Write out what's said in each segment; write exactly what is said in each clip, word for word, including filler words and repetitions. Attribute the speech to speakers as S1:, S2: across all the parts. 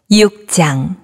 S1: 육 장.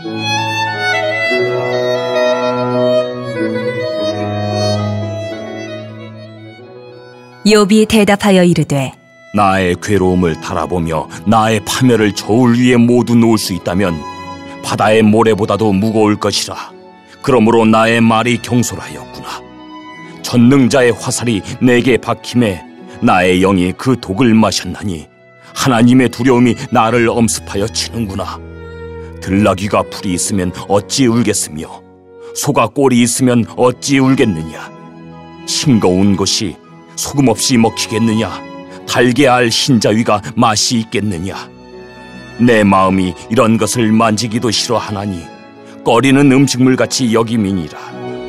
S1: 욥이 대답하여 이르되,
S2: 나의 괴로움을 달아보며 나의 파멸을 저울 위에 모두 놓을 수 있다면 바다의 모래보다도 무거울 것이라. 그러므로 나의 말이 경솔하였구나. 전능자의 화살이 내게 박힘에 나의 영이 그 독을 마셨나니 하나님의 두려움이 나를 엄습하여 치는구나. 들나귀가 풀이 있으면 어찌 울겠으며 소가 꼴이 있으면 어찌 울겠느냐. 싱거운 것이 소금 없이 먹히겠느냐. 달게 알 흰자위가 맛이 있겠느냐. 내 마음이 이런 것을 만지기도 싫어하나니 꺼리는 음식물같이 여김이니라.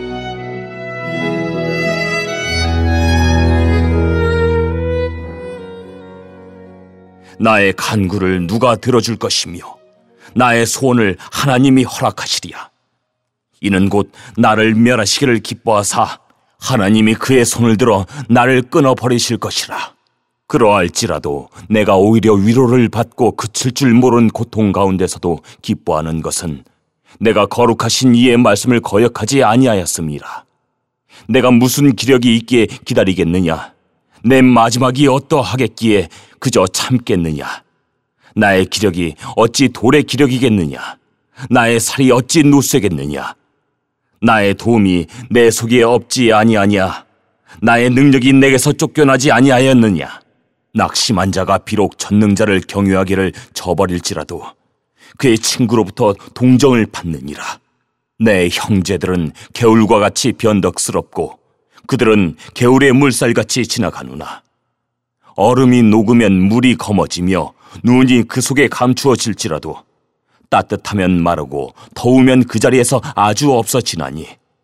S2: 나의 간구를 누가 들어줄 것이며 나의 소원을 하나님이 허락하시리야. 이는 곧 나를 멸하시기를 기뻐하사 하나님이 그의 손을 들어 나를 끊어버리실 것이라. 그러할지라도 내가 오히려 위로를 받고 그칠 줄 모르는 고통 가운데서도 기뻐하는 것은 내가 거룩하신 이의 말씀을 거역하지 아니하였음이라. 내가 무슨 기력이 있기에 기다리겠느냐. 내 마지막이 어떠하겠기에 그저 참겠느냐. 나의 기력이 어찌 돌의 기력이겠느냐. 나의 살이 어찌 노쇠겠느냐. 나의 도움이 내 속에 없지 아니하냐. 나의 능력이 내게서 쫓겨나지 아니하였느냐. 낙심한 자가 비록 전능자를 경유하기를 저버릴지라도 그의 친구로부터 동정을 받느니라. 내 형제들은 개울과 같이 변덕스럽고 그들은 개울의 물살같이 지나가누나. 얼음이 녹으면 물이 검어지며 눈이 그 속에 감추어질지라도 따뜻하면 마르고 더우면 그 자리에서 아주 없어지나니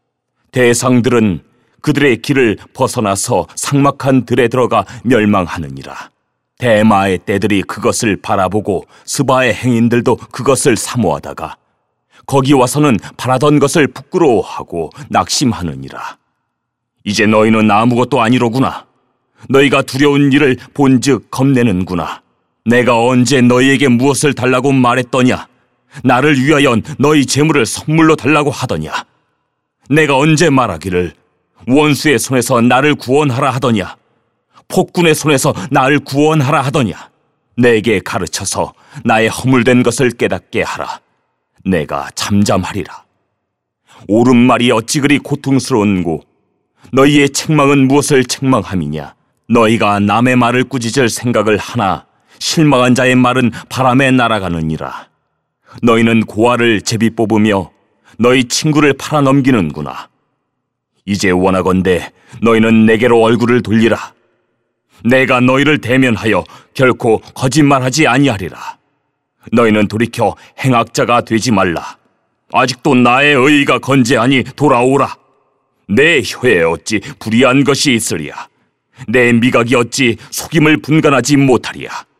S2: 대상들은 그들의 길을 벗어나서 삭막한 들에 들어가 멸망하느니라. 대마의 떼들이 그것을 바라보고 스바의 행인들도 그것을 사모하다가 거기 와서는 바라던 것을 부끄러워하고 낙심하느니라. 이제 너희는 아무것도 아니로구나. 너희가 두려운 일을 본즉 겁내는구나. 내가 언제 너희에게 무엇을 달라고 말했더냐. 나를 위하여 너희 재물을 선물로 달라고 하더냐. 내가 언제 말하기를 원수의 손에서 나를 구원하라 하더냐. 폭군의 손에서 나를 구원하라 하더냐. 내게 가르쳐서 나의 허물된 것을 깨닫게 하라. 내가 잠잠하리라. 옳은 말이 어찌 그리 고통스러운고 너희의 책망은 무엇을 책망함이냐. 너희가 남의 말을 꾸짖을 생각을 하나 실망한 자의 말은 바람에 날아가느니라. 너희는 고아를 제비 뽑으며 너희 친구를 팔아넘기는구나. 이제 원하건대 너희는 내게로 얼굴을 돌리라. 내가 너희를 대면하여 결코 거짓말하지 아니하리라. 너희는 돌이켜 행악자가 되지 말라. 아직도 나의 의의가 건재하니 돌아오라. 내 혀에 어찌 불의한 것이 있으랴. 내 미각이 어찌 속임을 분간하지 못하랴.